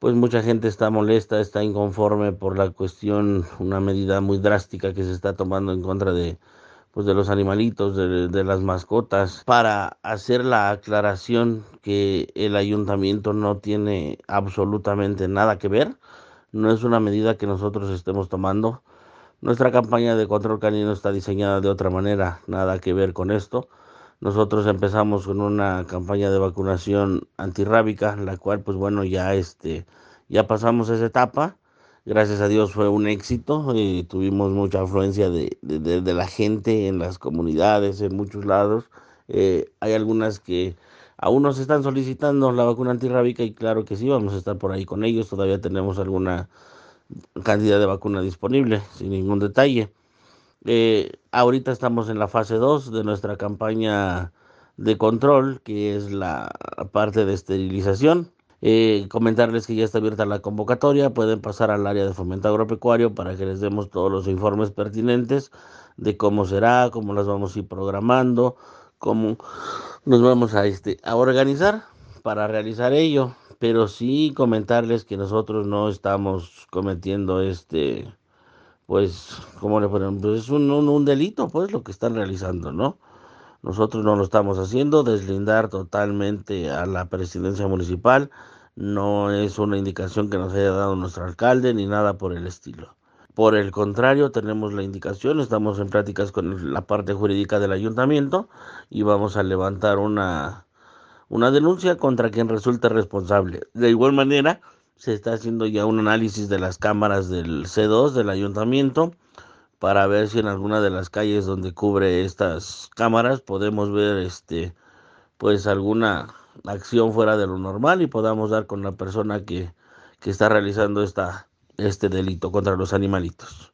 pues mucha gente está molesta, está inconforme por la cuestión, una medida muy drástica que se está tomando en contra de, pues de los animalitos, de las mascotas, para hacer la aclaración que el ayuntamiento no tiene absolutamente nada que ver. No es una medida que nosotros estemos tomando. Nuestra campaña de control canino está diseñada de otra manera, nada que ver con esto. Nosotros empezamos con una campaña de vacunación antirrábica, la cual, pues bueno, ya pasamos esa etapa. Gracias a Dios fue un éxito y tuvimos mucha afluencia de la gente en las comunidades, en muchos lados. Hay algunas que aún nos están solicitando la vacuna antirrábica y claro que sí, vamos a estar por ahí con ellos. Todavía tenemos alguna cantidad de vacuna disponible, sin ningún detalle. Ahorita estamos en la fase 2 de nuestra campaña de control, que es la parte de esterilización. Comentarles que ya está abierta la convocatoria, pueden pasar al área de fomento agropecuario para que les demos todos los informes pertinentes de cómo será, cómo las vamos a ir programando, cómo nos vamos a organizar para realizar ello. Pero sí comentarles que nosotros no estamos cometiendo pues, ¿cómo le ponen? Pues es un delito, pues, lo que están realizando, ¿no? Nosotros no lo estamos haciendo, deslindar totalmente a la presidencia municipal, no es una indicación que nos haya dado nuestro alcalde ni nada por el estilo. Por el contrario, tenemos la indicación, estamos en pláticas con la parte jurídica del ayuntamiento y vamos a levantar una denuncia contra quien resulte responsable. De igual manera, se está haciendo ya un análisis de las cámaras del C2 del ayuntamiento para ver si en alguna de las calles donde cubre estas cámaras podemos ver pues alguna acción fuera de lo normal y podamos dar con la persona que está realizando este delito contra los animalitos.